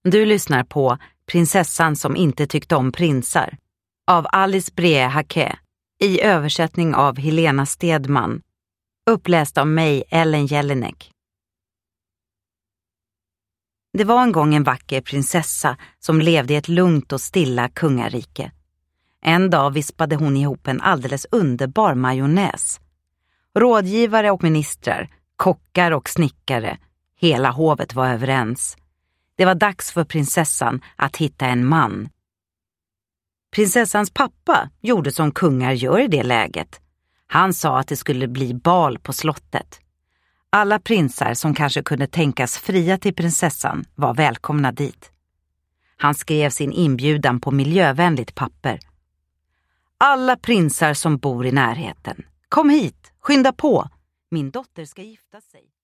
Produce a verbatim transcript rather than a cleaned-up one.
Du lyssnar på Prinsessan som inte tyckte om prinsar av Alice Brie Hacquet i översättning av Helena Stedman. Uppläst av mig, Ellen Jelinek. Det var en gång en vacker prinsessa som levde i ett lugnt och stilla kungarike. En dag vispade hon ihop en alldeles underbar majonnäs. Rådgivare och ministrar, kockar och snickare, hela hovet var överens. Det var dags för prinsessan att hitta en man. Prinsessans pappa gjorde som kungar gör i det läget. Han sa att det skulle bli bal på slottet. Alla prinsar som kanske kunde tänkas fria till prinsessan var välkomna dit. Han skrev sin inbjudan på miljövänligt papper. Alla prinsar som bor i närheten, kom hit, skynda på. Min dotter ska gifta sig.